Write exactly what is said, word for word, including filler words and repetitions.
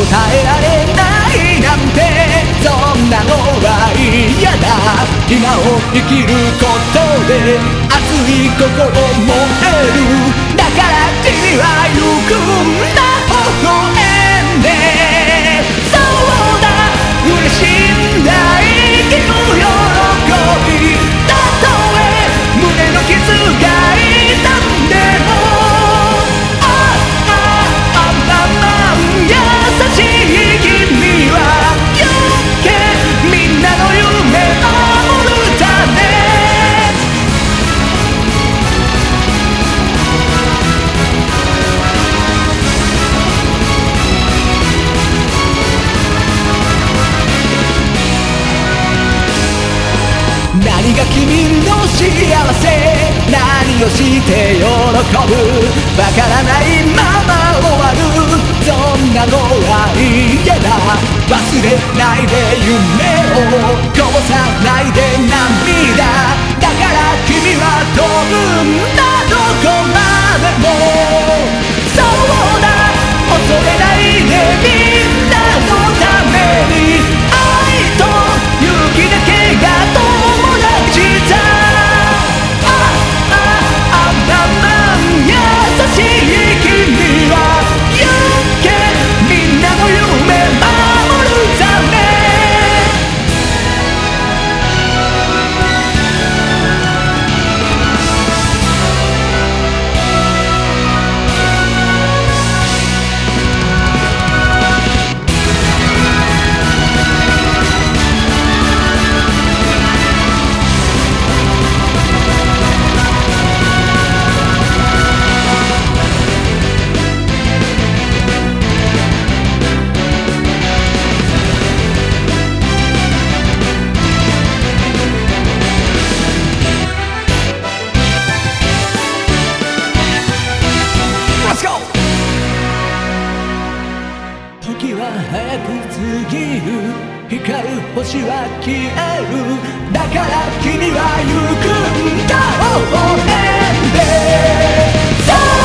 えられないなんてそんなのは嫌だ。今を生きることで熱い心燃える。だから君は行くんだ微笑んで。そうだ嬉しいんだ生きる喜び。たとえ胸の傷が痛んでもあああまま優しい君は行け。みんなの夢守るため。何が君の幸せ、何をして喜ぶ。わからないまま終わる。そんなのは嫌だ。忘れないで夢をこぼさないで涙。だから君は飛ぶんだどこまでも。そうだ恐れないでみんなのために。愛と勇気だけが友達だ。あああまま優しい君は行け。みんなの夢守るため。時は早く過ぎる。光る星は消える。だから君は行くんだ微笑んで。